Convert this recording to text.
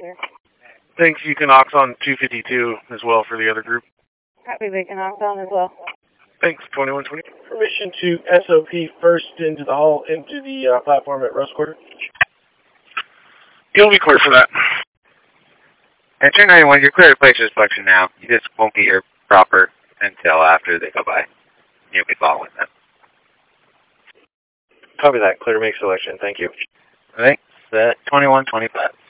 clear. Thanks, Equinox on 252 as well for the other group. Copy, Equinox on as well. Thanks, 2120. Permission to SOP first into the hall, into the platform at Rust Quarter. You'll be clear for that. And turn 91, you're clear to place your selection now. You just won't get your proper until after they go by. You'll be following them. Copy that. Clear to make selection. Thanks. All right. 2125.